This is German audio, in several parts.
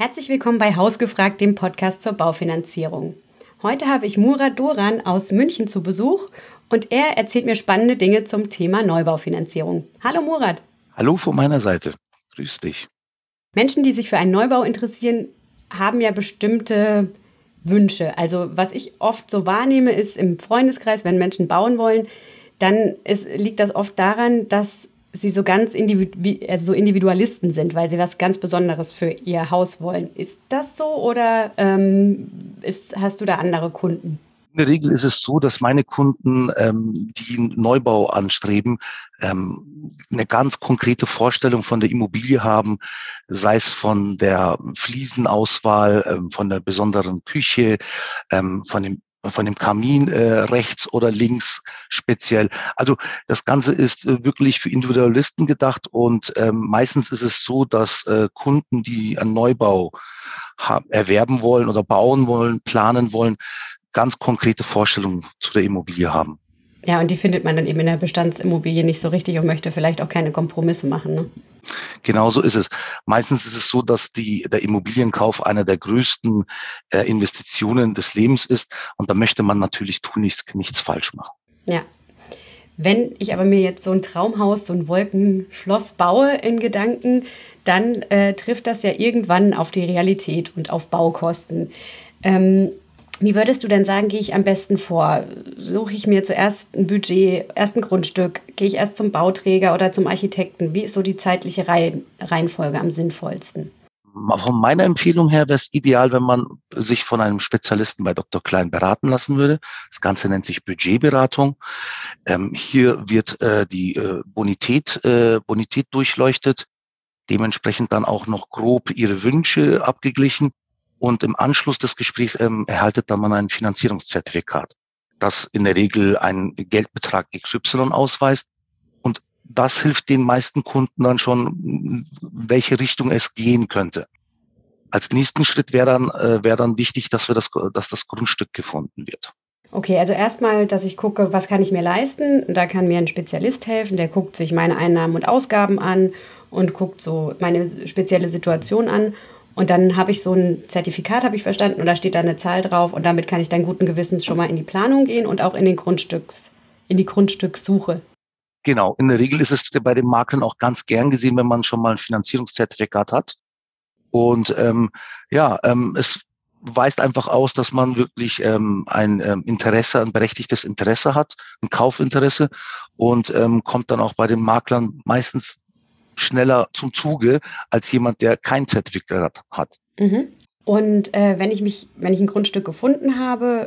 Herzlich willkommen bei Hausgefragt, dem Podcast zur Baufinanzierung. Heute habe ich Murat Doran aus München zu Besuch und er erzählt mir spannende Dinge zum Thema Neubaufinanzierung. Hallo Murat. Hallo von meiner Seite. Grüß dich. Menschen, die sich für einen Neubau interessieren, haben ja bestimmte Wünsche. Also was ich oft so wahrnehme, ist im Freundeskreis, wenn Menschen bauen wollen, dann liegt das oft daran, dass sie so ganz so Individualisten sind, weil sie was ganz Besonderes für ihr Haus wollen. Ist das so oder hast du da andere Kunden? In der Regel ist es so, dass meine Kunden, die einen Neubau anstreben, eine ganz konkrete Vorstellung von der Immobilie haben, sei es von der Fliesenauswahl, von der besonderen Küche, von dem Kamin rechts oder links speziell. Also das Ganze ist wirklich für Individualisten gedacht und meistens ist es so, dass Kunden, die einen Neubau erwerben wollen oder bauen wollen, planen wollen, ganz konkrete Vorstellungen zu der Immobilie haben. Ja, und die findet man dann eben in der Bestandsimmobilie nicht so richtig und möchte vielleicht auch keine Kompromisse machen, ne? Genau so ist es. Meistens ist es so, dass der Immobilienkauf einer der größten Investitionen des Lebens ist. Und da möchte man natürlich nichts falsch machen. Ja. Wenn ich aber mir jetzt so ein Traumhaus, so ein Wolkenschloss baue in Gedanken, dann trifft das ja irgendwann auf die Realität und auf Baukosten. Wie würdest du denn sagen, gehe ich am besten vor? Suche ich mir zuerst ein Budget, erst ein Grundstück? Gehe ich erst zum Bauträger oder zum Architekten? Wie ist so die zeitliche Reihenfolge am sinnvollsten? Von meiner Empfehlung her wäre es ideal, wenn man sich von einem Spezialisten bei Dr. Klein beraten lassen würde. Das Ganze nennt sich Budgetberatung. Hier wird die Bonität durchleuchtet, dementsprechend dann auch noch grob Ihre Wünsche abgeglichen. Und im Anschluss des Gesprächs erhaltet dann man ein Finanzierungszertifikat, das in der Regel einen Geldbetrag XY ausweist. Und das hilft den meisten Kunden dann schon, in welche Richtung es gehen könnte. Als nächsten Schritt wäre dann wichtig, dass das Grundstück gefunden wird. Okay, also erstmal, dass ich gucke, was kann ich mir leisten? Da kann mir ein Spezialist helfen, der guckt sich meine Einnahmen und Ausgaben an und guckt so meine spezielle Situation an. Und dann habe ich so ein Zertifikat, habe ich verstanden, und da steht da eine Zahl drauf und damit kann ich dann guten Gewissens schon mal in die Planung gehen und auch in die Grundstückssuche. Genau, in der Regel ist es bei den Maklern auch ganz gern gesehen, wenn man schon mal ein Finanzierungszertifikat hat. Und es weist einfach aus, dass man wirklich ein berechtigtes Interesse hat, ein Kaufinteresse und kommt dann auch bei den Maklern meistens schneller zum Zuge als jemand, der kein Zertifikat hat. Mhm. Und wenn ich ein Grundstück gefunden habe,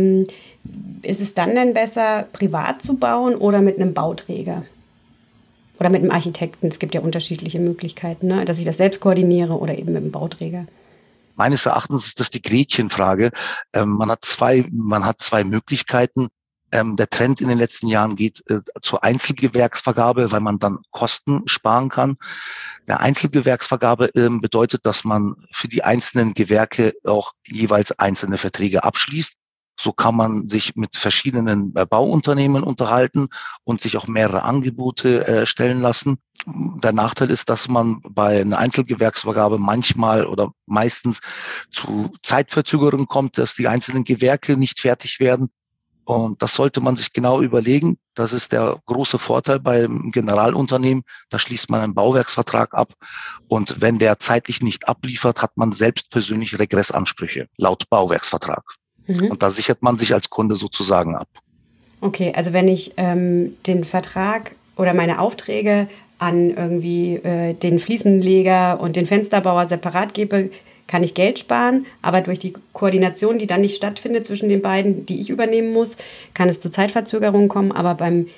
ist es dann denn besser, privat zu bauen oder mit einem Bauträger? Oder mit einem Architekten? Es gibt ja unterschiedliche Möglichkeiten, ne? Dass ich das selbst koordiniere oder eben mit einem Bauträger. Meines Erachtens ist das die Gretchenfrage. Man hat zwei Möglichkeiten. Der Trend in den letzten Jahren geht zur Einzelgewerksvergabe, weil man dann Kosten sparen kann. Der Einzelgewerksvergabe bedeutet, dass man für die einzelnen Gewerke auch jeweils einzelne Verträge abschließt. So kann man sich mit verschiedenen Bauunternehmen unterhalten und sich auch mehrere Angebote stellen lassen. Der Nachteil ist, dass man bei einer Einzelgewerksvergabe manchmal oder meistens zu Zeitverzögerungen kommt, dass die einzelnen Gewerke nicht fertig werden. Und das sollte man sich genau überlegen. Das ist der große Vorteil beim Generalunternehmen. Da schließt man einen Bauwerksvertrag ab. Und wenn der zeitlich nicht abliefert, hat man selbst persönlich Regressansprüche laut Bauwerksvertrag. Mhm. Und da sichert man sich als Kunde sozusagen ab. Okay, also wenn ich den Vertrag oder meine Aufträge an irgendwie den Fliesenleger und den Fensterbauer separat gebe, kann ich Geld sparen, aber durch die Koordination, die dann nicht stattfindet zwischen den beiden, die ich übernehmen muss, kann es zu Zeitverzögerungen kommen. Aber beim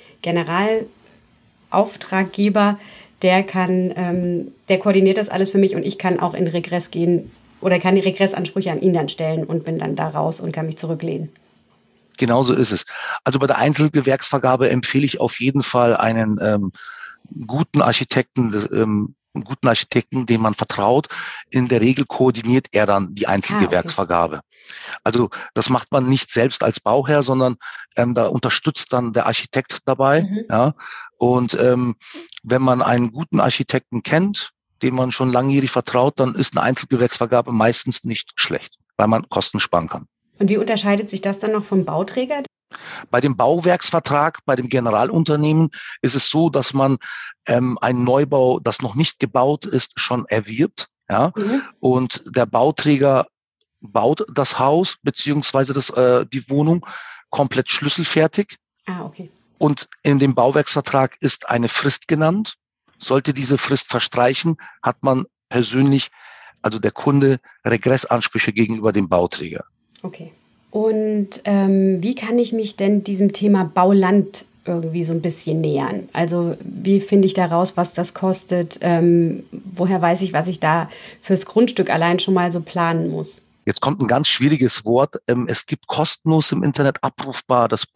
Generalauftraggeber, der koordiniert das alles für mich und ich kann auch in Regress gehen oder kann die Regressansprüche an ihn dann stellen und bin dann da raus und kann mich zurücklehnen. Genauso ist es. Also bei der Einzelgewerksvergabe empfehle ich auf jeden Fall einen guten Architekten, dem man vertraut. In der Regel koordiniert er dann die Einzelgewerksvergabe. Okay. Also das macht man nicht selbst als Bauherr, sondern da unterstützt dann der Architekt dabei. Mhm. Ja. Und wenn man einen guten Architekten kennt, den man schon langjährig vertraut, dann ist eine Einzelgewerksvergabe meistens nicht schlecht, weil man Kosten sparen kann. Und wie unterscheidet sich das dann noch vom Bauträger? Bei dem Bauwerksvertrag, bei dem Generalunternehmen ist es so, dass man einen Neubau, das noch nicht gebaut ist, schon erwirbt. Ja? Und der Bauträger baut das Haus beziehungsweise die Wohnung komplett schlüsselfertig. Okay. Und in dem Bauwerksvertrag ist eine Frist genannt. Sollte diese Frist verstreichen, hat man persönlich, also der Kunde, Regressansprüche gegenüber dem Bauträger. Okay. Und wie kann ich mich denn diesem Thema Bauland irgendwie so ein bisschen nähern? Also wie finde ich da raus, was das kostet? Woher weiß ich, was ich da fürs Grundstück allein schon mal so planen muss? Jetzt kommt ein ganz schwieriges Wort. Es gibt kostenlos im Internet abrufbar das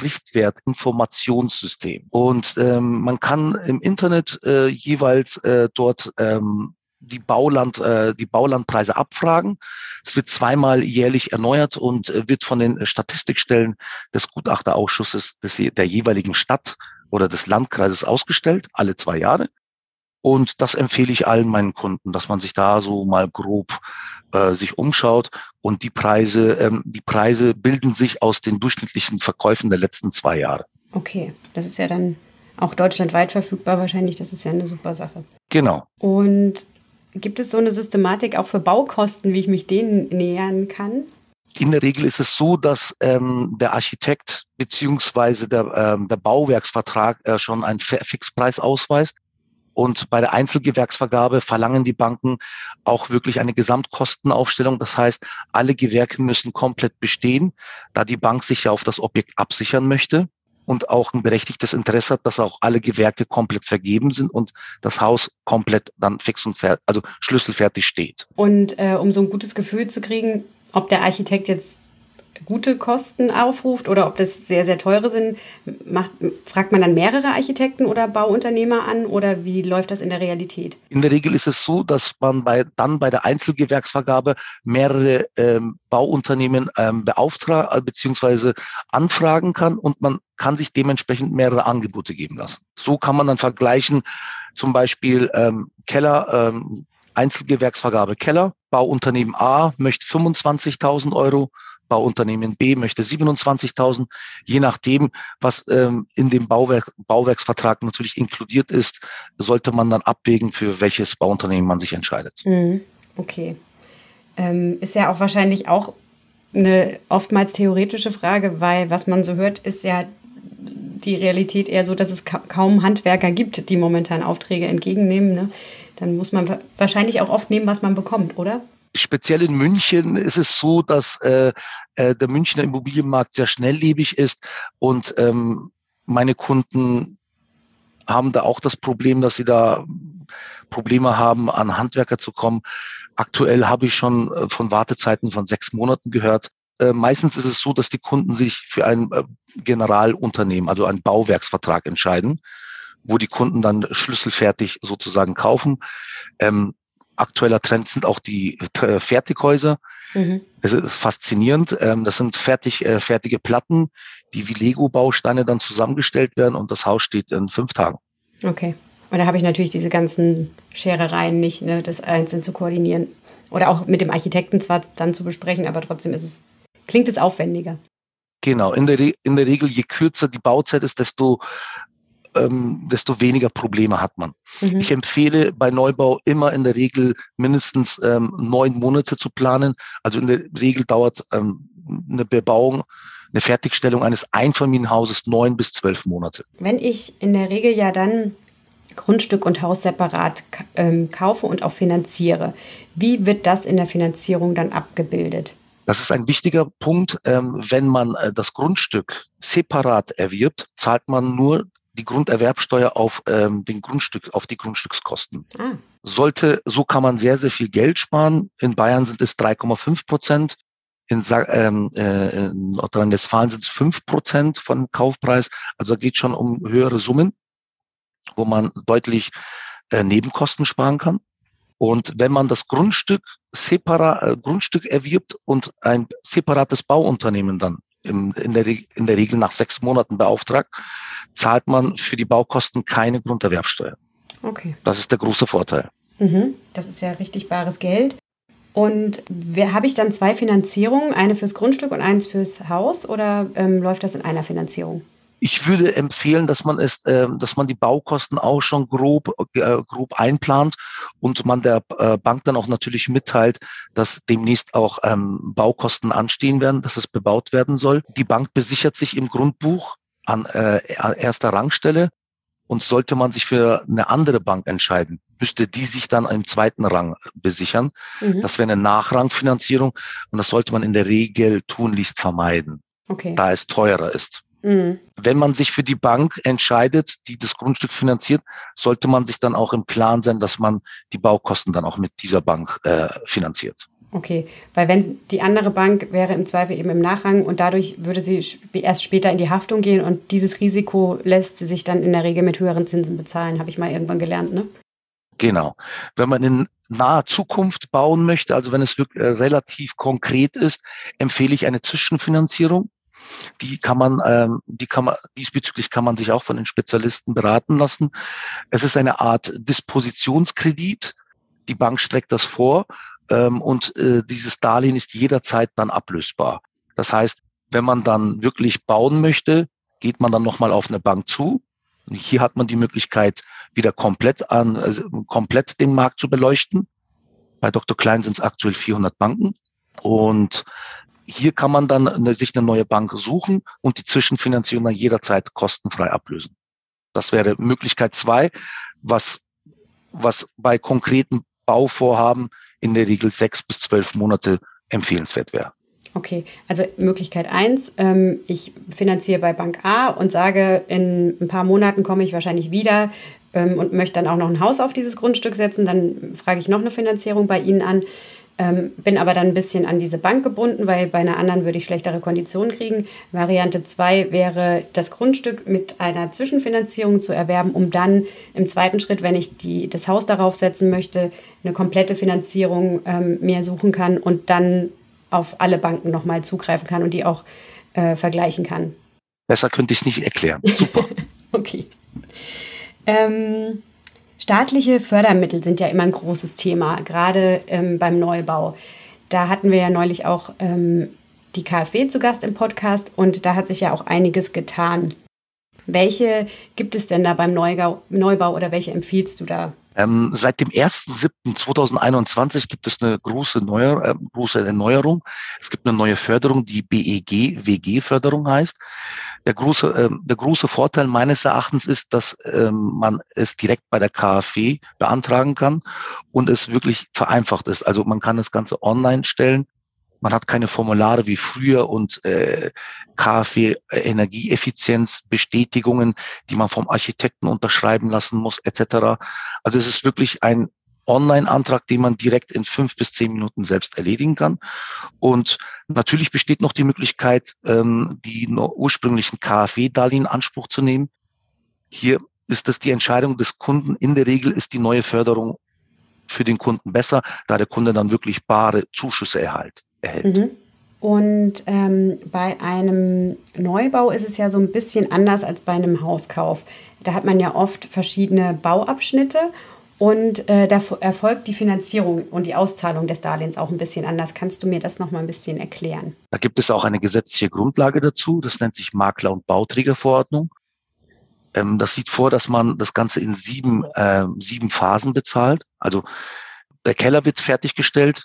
Bodenrichtwert-Informationssystem. Und man kann im Internet jeweils dort die Baulandpreise abfragen. Es wird zweimal jährlich erneuert und wird von den Statistikstellen des Gutachterausschusses der jeweiligen Stadt oder des Landkreises ausgestellt, alle 2 Jahre. Und das empfehle ich allen meinen Kunden, dass man sich da so mal grob sich umschaut. Und die Preise bilden sich aus den durchschnittlichen Verkäufen der letzten 2 Jahre. Okay, das ist ja dann auch deutschlandweit verfügbar wahrscheinlich. Das ist ja eine super Sache. Genau. Und gibt es so eine Systematik auch für Baukosten, wie ich mich denen nähern kann? In der Regel ist es so, dass der Architekt beziehungsweise der Bauwerksvertrag schon einen Fixpreis ausweist. Und bei der Einzelgewerksvergabe verlangen die Banken auch wirklich eine Gesamtkostenaufstellung. Das heißt, alle Gewerke müssen komplett bestehen, da die Bank sich ja auf das Objekt absichern möchte und auch ein berechtigtes Interesse hat, dass auch alle Gewerke komplett vergeben sind und das Haus komplett dann fix und fertig, also schlüsselfertig steht. Und um so ein gutes Gefühl zu kriegen, ob der Architekt jetzt gute Kosten aufruft oder ob das sehr, sehr teure sind, fragt man dann mehrere Architekten oder Bauunternehmer an oder wie läuft das in der Realität? In der Regel ist es so, dass man bei der Einzelgewerksvergabe mehrere Bauunternehmen beauftragen bzw. anfragen kann und man kann sich dementsprechend mehrere Angebote geben lassen. So kann man dann vergleichen, zum Beispiel Keller, Einzelgewerksvergabe Keller, Bauunternehmen A möchte 25.000 Euro, Bauunternehmen B möchte 27.000, je nachdem, was in dem Bauwerksvertrag natürlich inkludiert ist, sollte man dann abwägen, für welches Bauunternehmen man sich entscheidet. Okay. Ist ja auch wahrscheinlich auch eine oftmals theoretische Frage, weil was man so hört, ist ja die Realität eher so, dass es kaum Handwerker gibt, die momentan Aufträge entgegennehmen. Ne? Dann muss man wahrscheinlich auch oft nehmen, was man bekommt, oder? Speziell in München ist es so, dass der Münchner Immobilienmarkt sehr schnelllebig ist und meine Kunden haben da auch das Problem, dass sie da Probleme haben, an Handwerker zu kommen. Aktuell habe ich schon von Wartezeiten von 6 Monaten gehört. Meistens ist es so, dass die Kunden sich für ein Generalunternehmen, also einen Bauwerksvertrag entscheiden, wo die Kunden dann schlüsselfertig sozusagen kaufen. Aktueller Trend sind auch die Fertighäuser. Das ist faszinierend. Das sind fertige Platten, die wie Lego-Bausteine dann zusammengestellt werden und das Haus steht in 5 Tagen. Okay. Und da habe ich natürlich diese ganzen Scherereien nicht, ne, das einzeln zu koordinieren. Oder auch mit dem Architekten zwar dann zu besprechen, aber trotzdem klingt es aufwendiger. Genau. In der Regel, je kürzer die Bauzeit ist, desto weniger Probleme hat man. Ich empfehle bei Neubau immer in der Regel mindestens 9 Monate zu planen. Also in der Regel dauert eine Bebauung, eine Fertigstellung eines Einfamilienhauses 9 bis 12 Monate. Wenn ich in der Regel ja dann Grundstück und Haus separat kaufe und auch finanziere, wie wird das in der Finanzierung dann abgebildet? Das ist ein wichtiger Punkt. Wenn man das Grundstück separat erwirbt, zahlt man nur die Grunderwerbsteuer auf die Grundstückskosten. So kann man sehr, sehr viel Geld sparen. In Bayern sind es 3,5%. In Nordrhein-Westfalen sind es 5% vom Kaufpreis. Also da geht es schon um höhere Summen, wo man deutlich Nebenkosten sparen kann. Und wenn man das Grundstück erwirbt und ein separates Bauunternehmen dann in der Regel nach 6 Monaten beauftragt, zahlt man für die Baukosten keine Grunderwerbsteuer. Okay. Das ist der große Vorteil. Das ist ja richtig bares Geld. Und habe ich dann 2 Finanzierungen, eine fürs Grundstück und eins fürs Haus, oder läuft das in einer Finanzierung? Ich würde empfehlen, dass man die Baukosten auch schon grob einplant und man der Bank dann auch natürlich mitteilt, dass demnächst auch Baukosten anstehen werden, dass es bebaut werden soll. Die Bank besichert sich im Grundbuch an erster Rangstelle, und sollte man sich für eine andere Bank entscheiden, müsste die sich dann im zweiten Rang besichern. Mhm. Das wäre eine Nachrangfinanzierung, und das sollte man in der Regel tunlichst vermeiden, Okay. da es teurer ist. Mhm. Wenn man sich für die Bank entscheidet, die das Grundstück finanziert, sollte man sich dann auch im Klaren sein, dass man die Baukosten dann auch mit dieser Bank finanziert. Okay, weil wenn die andere Bank wäre im Zweifel eben im Nachrang und dadurch würde sie erst später in die Haftung gehen und dieses Risiko lässt sie sich dann in der Regel mit höheren Zinsen bezahlen, habe ich mal irgendwann gelernt, ne? Genau. Wenn man in naher Zukunft bauen möchte, also wenn es wirklich relativ konkret ist, empfehle ich eine Zwischenfinanzierung. Diesbezüglich kann man sich auch von den Spezialisten beraten lassen. Es ist eine Art Dispositionskredit. Die Bank streckt das vor, und dieses Darlehen ist jederzeit dann ablösbar. Das heißt, wenn man dann wirklich bauen möchte, geht man dann nochmal auf eine Bank zu. Und hier hat man die Möglichkeit, wieder komplett den Markt zu beleuchten. Bei Dr. Klein sind es aktuell 400 Banken. Und hier kann man dann sich eine neue Bank suchen und die Zwischenfinanzierung dann jederzeit kostenfrei ablösen. Das wäre Möglichkeit 2, was bei konkreten Bauvorhaben in der Regel 6 bis 12 Monate empfehlenswert wäre. Okay, also Möglichkeit 1, ich finanziere bei Bank A und sage, in ein paar Monaten komme ich wahrscheinlich wieder und möchte dann auch noch ein Haus auf dieses Grundstück setzen. Dann frage ich noch eine Finanzierung bei Ihnen an, bin aber dann ein bisschen an diese Bank gebunden, weil bei einer anderen würde ich schlechtere Konditionen kriegen. Variante 2 wäre, das Grundstück mit einer Zwischenfinanzierung zu erwerben, um dann im zweiten Schritt, wenn ich das Haus darauf setzen möchte, eine komplette Finanzierung mir suchen kann und dann auf alle Banken nochmal zugreifen kann und die auch vergleichen kann. Besser könnte ich es nicht erklären. Super. Okay. Staatliche Fördermittel sind ja immer ein großes Thema, gerade beim Neubau. Da hatten wir ja neulich auch die KfW zu Gast im Podcast und da hat sich ja auch einiges getan. Welche gibt es denn da beim Neubau oder welche empfiehlst du da? Seit dem 1.7.2021 gibt es eine große Erneuerung. Es gibt eine neue Förderung, die BEG-WG-Förderung heißt. Der große Vorteil meines Erachtens ist, dass man es direkt bei der KfW beantragen kann und es wirklich vereinfacht ist. Also man kann das Ganze online stellen. Man hat keine Formulare wie früher und KfW Energieeffizienzbestätigungen, die man vom Architekten unterschreiben lassen muss, etc. Also es ist wirklich ein Online-Antrag, den man direkt in 5 bis 10 Minuten selbst erledigen kann. Und natürlich besteht noch die Möglichkeit, die ursprünglichen KfW-Darlehen in Anspruch zu nehmen. Hier ist das die Entscheidung des Kunden. In der Regel ist die neue Förderung für den Kunden besser, da der Kunde dann wirklich bare Zuschüsse erhält. Mhm. Und bei einem Neubau ist es ja so ein bisschen anders als bei einem Hauskauf. Da hat man ja oft verschiedene Bauabschnitte und da erfolgt die Finanzierung und die Auszahlung des Darlehens auch ein bisschen anders. Kannst du mir das noch mal ein bisschen erklären? Da gibt es auch eine gesetzliche Grundlage dazu. Das nennt sich Makler- und Bauträgerverordnung. Das sieht vor, dass man das Ganze in 7 Phasen bezahlt. Also der Keller wird fertiggestellt.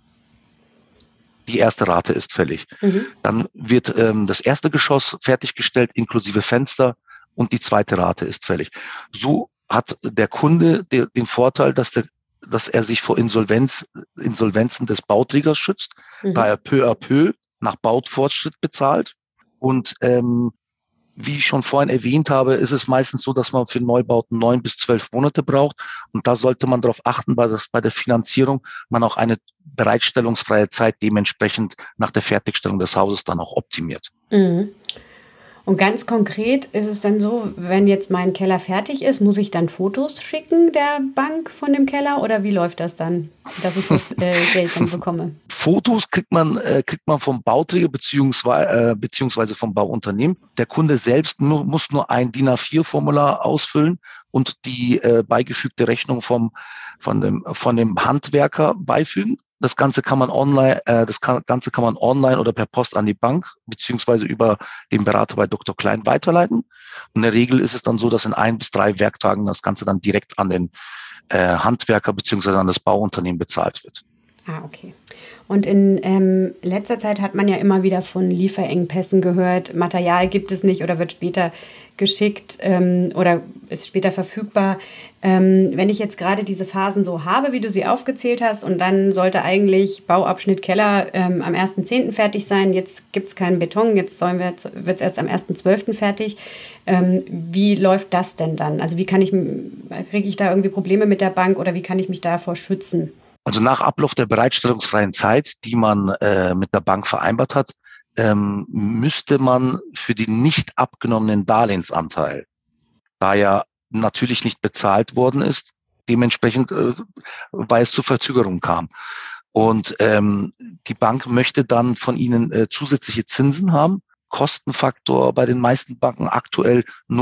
Die erste Rate ist fällig. Mhm. Dann wird das erste Geschoss fertiggestellt, inklusive Fenster, und die zweite Rate ist fällig. So hat der Kunde den Vorteil, dass er sich vor Insolvenzen des Bauträgers schützt, da er peu à peu nach Baufortschritt bezahlt. Und wie ich schon vorhin erwähnt habe, ist es meistens so, dass man für Neubauten 9 bis 12 Monate braucht. Und da sollte man darauf achten, dass bei der Finanzierung man auch eine bereitstellungsfreie Zeit dementsprechend nach der Fertigstellung des Hauses dann auch optimiert. Mhm. Und ganz konkret ist es dann so, wenn jetzt mein Keller fertig ist, muss ich dann Fotos schicken der Bank von dem Keller oder wie läuft das dann, dass ich das Geld dann bekomme? Fotos kriegt man vom Bauträger beziehungsweise vom Bauunternehmen. Der Kunde selbst muss nur ein DIN A4-Formular ausfüllen und die beigefügte Rechnung von dem Handwerker beifügen. Das Ganze kann man online, oder per Post an die Bank beziehungsweise über den Berater bei Dr. Klein weiterleiten. Und in der Regel ist es dann so, dass in 1 bis 3 Werktagen das Ganze dann direkt an den Handwerker beziehungsweise an das Bauunternehmen bezahlt wird. Ah, okay. Und in letzter Zeit hat man ja immer wieder von Lieferengpässen gehört. Material gibt es nicht oder wird später geschickt oder ist später verfügbar. Wenn ich jetzt gerade diese Phasen so habe, wie du sie aufgezählt hast, und dann sollte eigentlich Bauabschnitt Keller am 1.10. fertig sein. Jetzt gibt es keinen Beton, jetzt wird es erst am 1.12. fertig. Wie läuft das denn dann? Also kriege ich da irgendwie Probleme mit der Bank oder wie kann ich mich davor schützen? Also nach Ablauf der bereitstellungsfreien Zeit, die man mit der Bank vereinbart hat, müsste man für den nicht abgenommenen Darlehensanteil, da ja natürlich nicht bezahlt worden ist, dementsprechend, weil es zu Verzögerungen kam. Und die Bank möchte dann von Ihnen zusätzliche Zinsen haben. Kostenfaktor bei den meisten Banken aktuell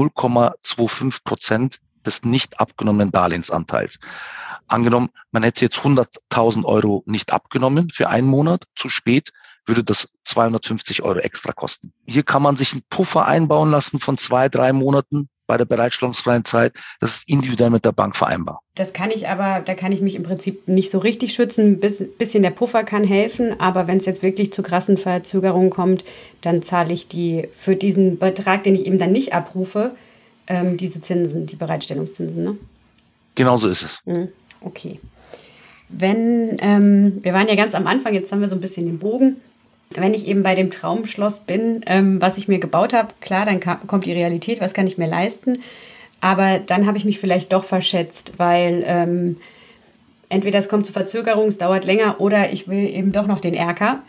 0,25% des nicht abgenommenen Darlehensanteils. Angenommen, man hätte jetzt 100.000 Euro nicht abgenommen für einen Monat, zu spät, würde das 250 Euro extra kosten. Hier kann man sich einen Puffer einbauen lassen von 2-3 Monaten bei der bereitstellungsfreien Zeit. Das ist individuell mit der Bank vereinbar. Da kann ich mich im Prinzip nicht so richtig schützen. Bisschen der Puffer kann helfen, aber wenn es jetzt wirklich zu krassen Verzögerungen kommt, dann zahle ich für diesen Betrag, den ich eben dann nicht abrufe, diese Zinsen, die Bereitstellungszinsen, ne? Genau so ist es. Okay. Wir waren ja ganz am Anfang, jetzt haben wir so ein bisschen den Bogen. Wenn ich eben bei dem Traumschloss bin, was ich mir gebaut habe, klar, dann kommt die Realität, was kann ich mir leisten? Aber dann habe ich mich vielleicht doch verschätzt, weil entweder es kommt zu Verzögerungen, es dauert länger oder ich will eben doch noch den Erker.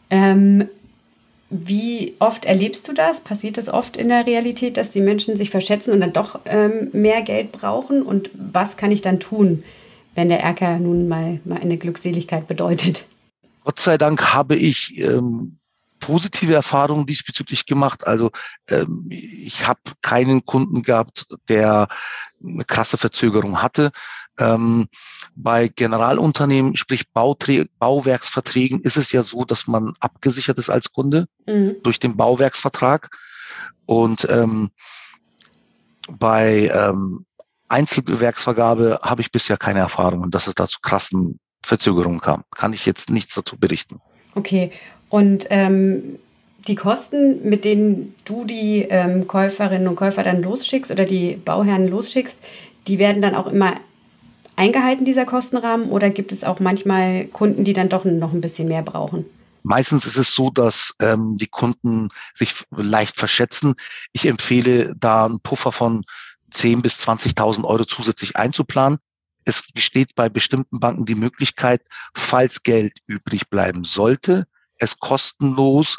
Wie oft erlebst du das? Passiert das oft in der Realität, dass die Menschen sich verschätzen und dann doch mehr Geld brauchen? Und was kann ich dann tun, wenn der Erker nun mal eine Glückseligkeit bedeutet? Gott sei Dank habe ich positive Erfahrungen diesbezüglich gemacht. Also ich habe keinen Kunden gehabt, der eine krasse Verzögerung hatte. Bei Generalunternehmen, sprich Bauwerksverträgen, ist es ja so, dass man abgesichert ist als Kunde durch den Bauwerksvertrag. Und bei Einzelwerksvergabe habe ich bisher keine Erfahrungen, dass es da zu krassen Verzögerungen kam. Kann ich jetzt nichts dazu berichten. Okay, und die Kosten, mit denen du die Käuferinnen und Käufer dann losschickst oder die Bauherren losschickst, die werden dann auch immer eingehalten, dieser Kostenrahmen? Oder gibt es auch manchmal Kunden, die dann doch noch ein bisschen mehr brauchen? Meistens ist es so, dass die Kunden sich leicht verschätzen. Ich empfehle, da einen Puffer von 10.000 bis 20.000 Euro zusätzlich einzuplanen. Es besteht bei bestimmten Banken die Möglichkeit, falls Geld übrig bleiben sollte, es kostenlos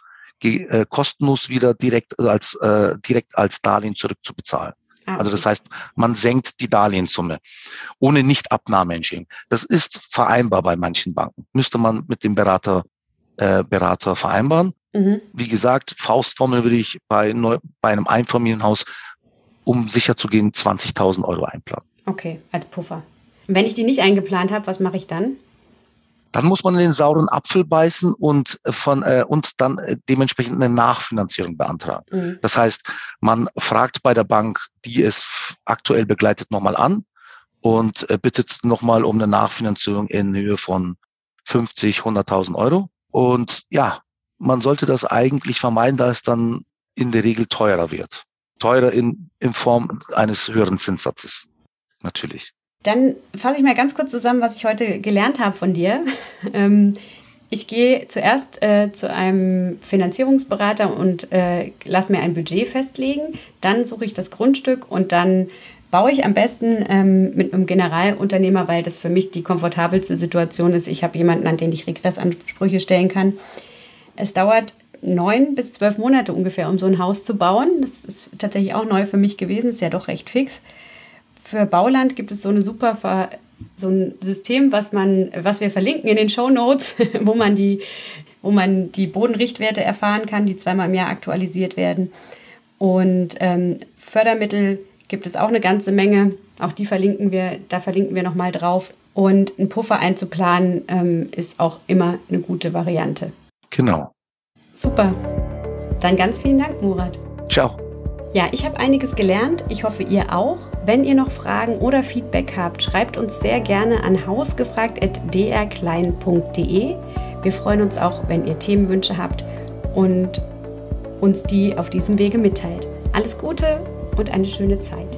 wieder direkt als Darlehen zurückzubezahlen. Okay. Also das heißt, man senkt die Darlehenssumme ohne Nichtabnahmeentschädigung. Das ist vereinbar bei manchen Banken. Müsste man mit dem Berater vereinbaren. Wie gesagt, Faustformel würde ich bei einem Einfamilienhaus, um sicher zu gehen, 20.000 Euro einplanen. Okay, als Puffer. Und wenn ich die nicht eingeplant habe, was mache ich dann? Dann muss man in den sauren Apfel beißen und dann dementsprechend eine Nachfinanzierung beantragen. Das heißt, man fragt bei der Bank, die es aktuell begleitet, nochmal an und bittet nochmal um eine Nachfinanzierung in Höhe von 50.000, 100.000 Euro. Und ja, man sollte das eigentlich vermeiden, da es dann in der Regel teurer wird. Teurer in Form eines höheren Zinssatzes, natürlich. Dann fasse ich mal ganz kurz zusammen, was ich heute gelernt habe von dir. Ich gehe zuerst zu einem Finanzierungsberater und lasse mir ein Budget festlegen. Dann suche ich das Grundstück und dann baue ich am besten mit einem Generalunternehmer, weil das für mich die komfortabelste Situation ist. Ich habe jemanden, an den ich Regressansprüche stellen kann. Es dauert 9 bis 12 Monate ungefähr, um so ein Haus zu bauen. Das ist tatsächlich auch neu für mich gewesen, ist ja doch recht fix. Für Bauland gibt es so ein System, was wir verlinken in den Shownotes, wo man die Bodenrichtwerte erfahren kann, die 2-mal im Jahr aktualisiert werden. Und Fördermittel gibt es auch eine ganze Menge. Auch da verlinken wir nochmal drauf. Und einen Puffer einzuplanen ist auch immer eine gute Variante. Genau. Super. Dann ganz vielen Dank, Murat. Ciao. Ja, ich habe einiges gelernt. Ich hoffe, ihr auch. Wenn ihr noch Fragen oder Feedback habt, schreibt uns sehr gerne an hausgefragt@drklein.de. Wir freuen uns auch, wenn ihr Themenwünsche habt und uns die auf diesem Wege mitteilt. Alles Gute und eine schöne Zeit.